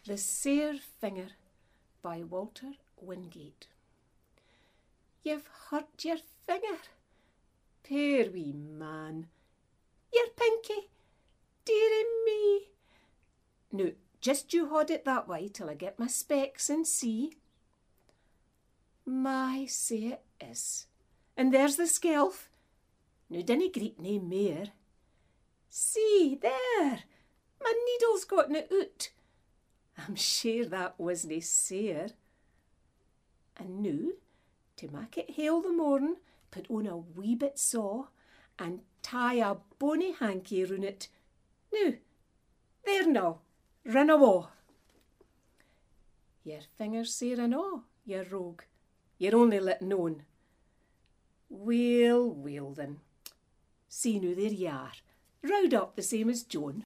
The Sair Finger by Walter Wingate. You've hurt your finger, puir wee man. Your pinky, dearie me. Now, just you haud it that way till I get my specs and see. My, say it is. And there's the skelf. Now dinna greet nae mair. See, there, my needle's gotten it oot. I'm sure that wasna sair. And now, to mak it hale the morn, put on a wee bit saw and tie a bonny hanky round it. Now, there now, run awa. Your finger's sair enow, you rogue. You're only letting on. Well, well then. See now, there ye are, rowed up the same as John.